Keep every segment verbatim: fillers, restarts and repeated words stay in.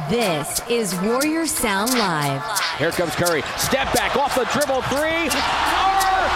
This is Warriors Sound Live. Here comes Curry. Step back off the dribble three. Are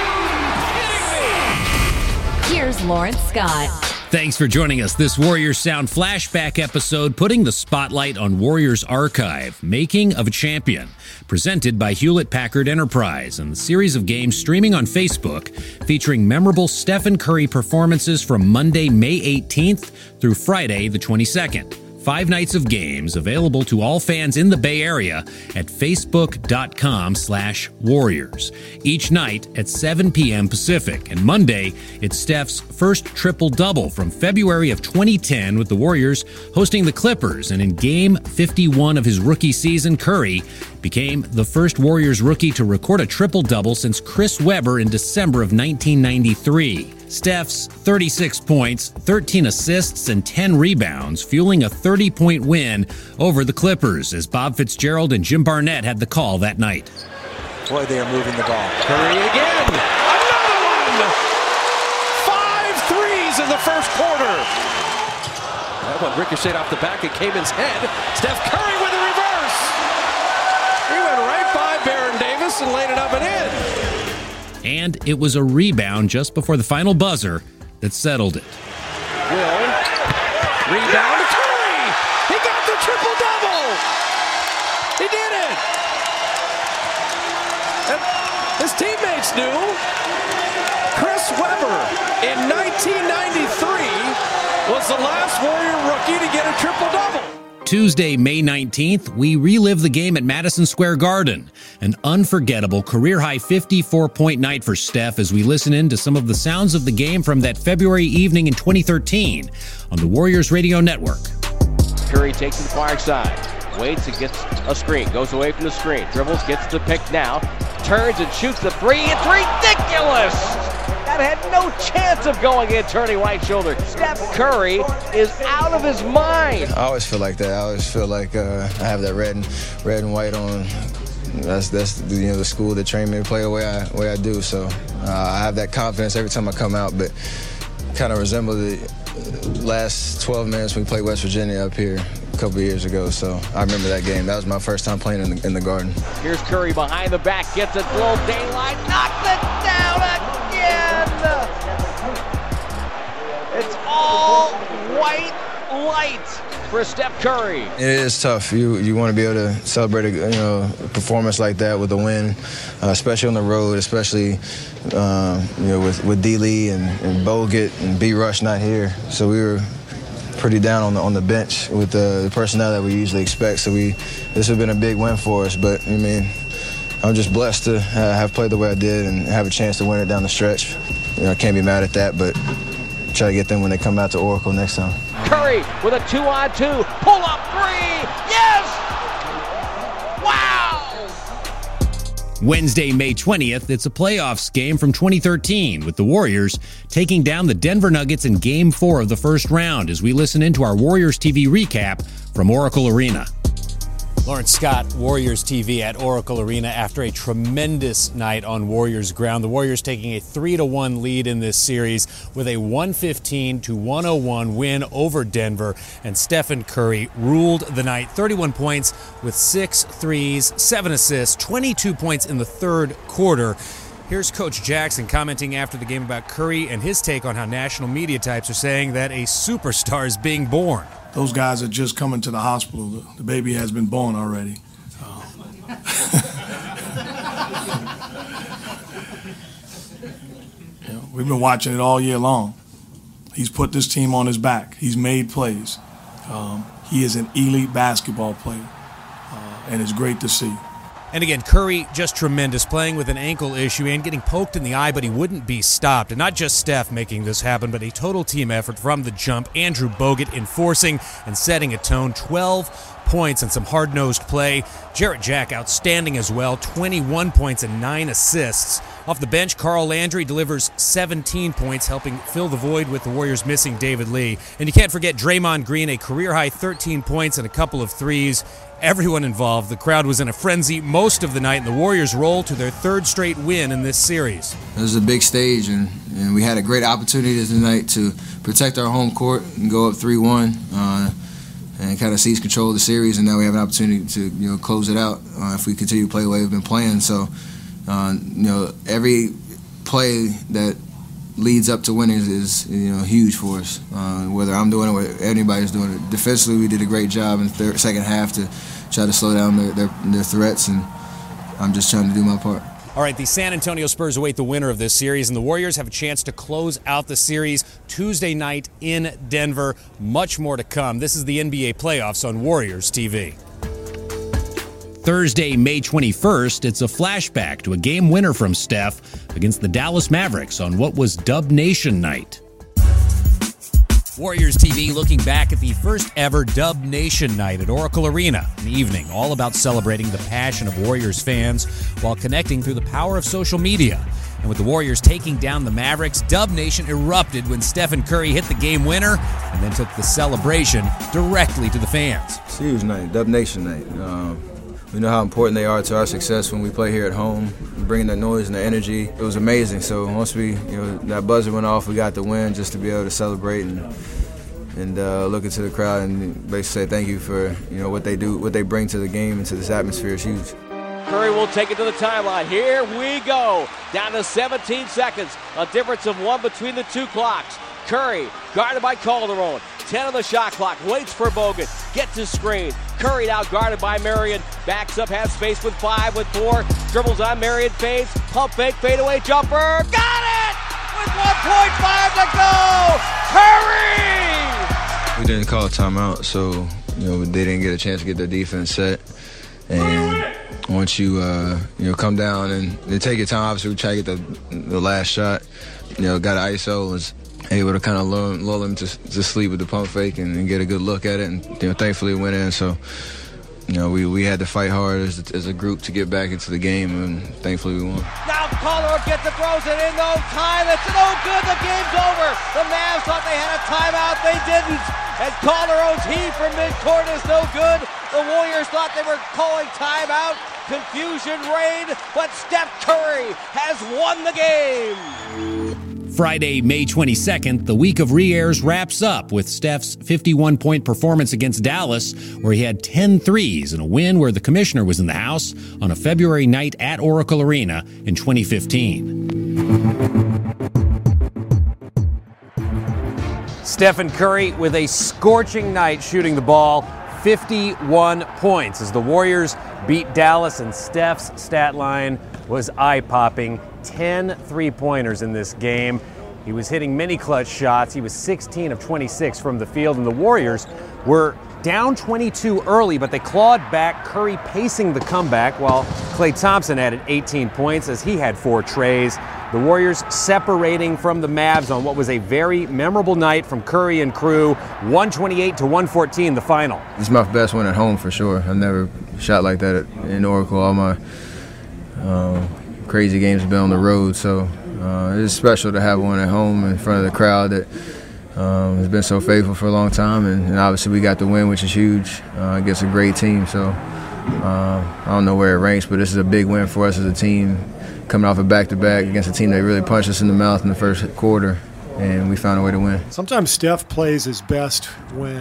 you kidding me? Here's Lawrence Scott. Thanks for joining us. This Warriors Sound flashback episode putting the spotlight on Warriors Archive, Making of a Champion, presented by Hewlett-Packard Enterprise, and the series of games streaming on Facebook featuring memorable Stephen Curry performances from Monday, May eighteenth through Friday, the twenty-second. Five nights of games available to all fans in the Bay Area at facebook.com slash Warriors. Each night at seven p.m. Pacific. And Monday, it's Steph's first triple-double from February of twenty ten with the Warriors hosting the Clippers. And in Game fifty-one of his rookie season, Curry became the first Warriors rookie to record a triple-double since Chris Webber in December of nineteen ninety-three. Steph's thirty-six points, thirteen assists, and ten rebounds, fueling a thirty-point win over the Clippers as Bob Fitzgerald and Jim Barnett had the call that night. Boy, they are moving the ball. Curry again. Another one. Five threes in the first quarter. That one ricocheted off the back of Cayman's head. Steph Curry with a reverse. He went right by Baron Davis and laid it up and in. And it was a rebound just before the final buzzer that settled it. Will. Rebound to Curry. He got the triple-double. He did it. And his teammates knew. Chris Webber in nineteen ninety-three was the last Warrior rookie to get a triple-double. Tuesday, May nineteenth, we relive the game at Madison Square Garden. An unforgettable career-high fifty-four point night for Steph as we listen in to some of the sounds of the game from that February evening in twenty thirteen on the Warriors Radio Network. Curry takes it to the far side. Waits and gets a screen. Goes away from the screen. Dribbles, gets the pick now. Turns and shoots the three. It's ridiculous! That had no chance of going in, turning right shoulder. Steph Curry is out of his mind. I always feel like that. I always feel like uh, I have that red and red and white on. That's that's you know the school that trained me to play the way I way I do. So uh, I have that confidence every time I come out. But kind of resemble the last twelve minutes when we played West Virginia up here a couple of years ago. So I remember that game. That was my first time playing in the, in the Garden. Here's Curry behind the back, gets it below daylight, knocks it down again. It's all white light for Steph Curry. It is tough. You you want to be able to celebrate a you know a performance like that with a win, uh, especially on the road, especially uh, you know with with D. Lee and, and Bogut and B. Rush not here. So we were pretty down on the on the bench with the, the personnel that we usually expect. So we this has been a big win for us. But I mean, I'm just blessed to uh, have played the way I did and have a chance to win it down the stretch. You know, I can't be mad at that, but try to get them when they come out to Oracle next time. Curry with a two-on-two, pull-up three, yes! Wow! Wednesday, May twentieth, it's a playoffs game from twenty thirteen with the Warriors taking down the Denver Nuggets in Game four of the first round as we listen into our Warriors T V recap from Oracle Arena. Lawrence Scott, Warriors T V at Oracle Arena after a tremendous night on Warriors ground. The Warriors taking a three to one lead in this series with a one fifteen to one oh one win over Denver. And Stephen Curry ruled the night. thirty-one points with six threes, seven assists, twenty-two points in the third quarter. Here's Coach Jackson commenting after the game about Curry and his take on how national media types are saying that a superstar is being born. Those guys are just coming to the hospital. The, the baby has been born already. Uh, you know, we've been watching it all year long. He's put this team on his back. He's made plays. Um, he is an elite basketball player, uh, and it's great to see. And again, Curry just tremendous, playing with an ankle issue and getting poked in the eye, but he wouldn't be stopped. And not just Steph making this happen, but a total team effort from the jump. Andrew Bogut enforcing and setting a tone. twelve points and some hard-nosed play. Jarrett Jack outstanding as well, twenty-one points and nine assists. Off the bench, Carl Landry delivers seventeen points, helping fill the void with the Warriors missing David Lee. And you can't forget Draymond Green, a career-high thirteen points and a couple of threes. Everyone involved. The crowd was in a frenzy most of the night, and the Warriors roll to their third straight win in this series. It was a big stage, and, and we had a great opportunity tonight to protect our home court and go up three one. Uh, and kind of seize control of the series, and now we have an opportunity to you know close it out uh, if we continue to play the way we've been playing. So, uh, you know, every play that leads up to winning is you know huge for us. Uh, whether I'm doing it or anybody's doing it. Defensively, we did a great job in the third, second half to try to slow down their, their, their threats, and I'm just trying to do my part. All right, the San Antonio Spurs await the winner of this series, and the Warriors have a chance to close out the series Tuesday night in Denver. Much more to come. This is the N B A playoffs on Warriors T V. Thursday, May twenty-first, it's a flashback to a game winner from Steph against the Dallas Mavericks on what was Dub Nation night. Warriors T V looking back at the first ever Dub Nation night at Oracle Arena, an evening all about celebrating the passion of Warriors fans while connecting through the power of social media. And with the Warriors taking down the Mavericks, Dub Nation erupted when Stephen Curry hit the game winner and then took the celebration directly to the fans. It's a huge night, Dub Nation night. Um, we know how important they are to our success when we play here at home, bringing that noise and the energy. It was amazing. So once we, you know, that buzzer went off, we got the win just to be able to celebrate and and uh, look into the crowd and basically say thank you for you know what they do, what they bring to the game and to this atmosphere is huge. Curry will take it to the timeline. Here we go. Down to seventeen seconds. A difference of one between the two clocks. Curry guarded by Calderon. ten on the shot clock. Waits for Bogut. Gets his screen. Curry now guarded by Marion. Backs up, has space with five, with four. Dribbles on Marion, fades. Pump fake, fadeaway jumper. Got it! With one point five to go. Curry! We didn't call a timeout, so you know they didn't get a chance to get their defense set. And once you uh, you know come down and they take your time, obviously we try to get the the last shot. You know, got an I S O, was able to kind of lull, lull him to, to sleep with the pump fake and, and get a good look at it. And you know, thankfully it went in. So you know, we, we had to fight hard as, as a group to get back into the game, and thankfully we won. Now Calderon gets it, throws it in, no time. It's no good. The game's over. The Mavs thought they had a timeout. They didn't. And Calderon's heave from midcourt is no good. The Warriors thought they were calling timeout. Confusion reigned, but Steph Curry has won the game. Friday, May twenty-second, the week of re-airs wraps up with Steph's fifty-one point performance against Dallas, where he had ten threes in a win where the commissioner was in the house on a February night at Oracle Arena in twenty fifteen. Stephen Curry with a scorching night shooting the ball, fifty-one points as the Warriors beat Dallas, and Steph's stat line was eye-popping. ten three-pointers in this game. He was hitting many clutch shots. He was sixteen of twenty-six from the field, and the Warriors were down twenty-two early, but they clawed back, Curry pacing the comeback, while Klay Thompson added eighteen points as he had four trays. The Warriors separating from the Mavs on what was a very memorable night from Curry and crew, one twenty-eight to one fourteen, the final. This is my best win at home for sure. I've never shot like that in Oracle. All my uh, crazy games have been on the road, so uh, it's special to have one at home in front of the crowd that um, has been so faithful for a long time, and, and obviously we got the win, which is huge uh, against a great team. So uh, I don't know where it ranks, but this is a big win for us as a team, coming off a back-to-back against a team that really punched us in the mouth in the first quarter, and we found a way to win. Sometimes Steph plays his best when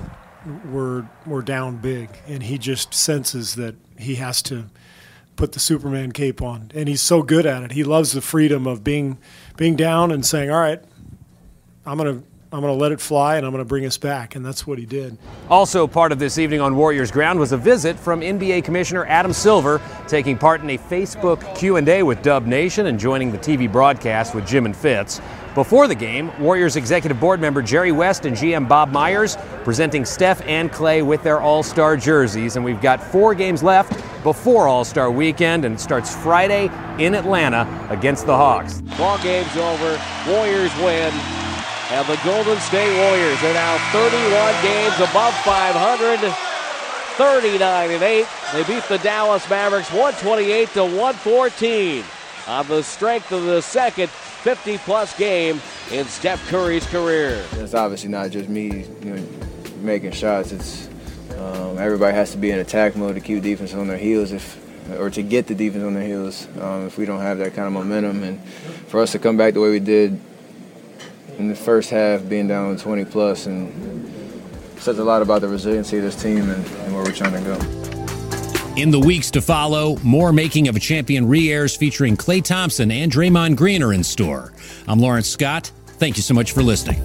we're we're down big, and he just senses that he has to put the Superman cape on, and he's so good at it. He loves the freedom of being being down and saying, all right, I'm going to I'm going to let it fly, and I'm going to bring us back, and that's what he did. Also part of this evening on Warriors ground was a visit from N B A Commissioner Adam Silver, taking part in a Facebook Q and A with Dub Nation and joining the T V broadcast with Jim and Fitz. Before the game, Warriors Executive Board member Jerry West and G M Bob Myers presenting Steph and Klay with their All-Star jerseys, and we've got four games left before All-Star Weekend, and it starts Friday in Atlanta against the Hawks. Ball game's over. Warriors win. And the Golden State Warriors are now thirty-one games above five hundred, thirty-nine and eight. They beat the Dallas Mavericks one twenty-eight to one fourteen on the strength of the second fifty-plus game in Steph Curry's career. It's obviously not just me, you know, making shots. It's um, everybody has to be in attack mode to keep defense on their heels, if or to get the defense on their heels. Um, if we don't have that kind of momentum, and for us to come back the way we did in the first half, being down twenty plus and says a lot about the resiliency of this team and, and where we're trying to go. In the weeks to follow, more Making of a Champion re-airs featuring Klay Thompson and Draymond Green are in store. I'm Lawrence Scott. Thank you so much for listening.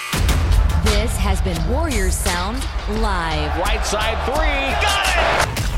This has been Warriors Sound Live. Right side three. Got it!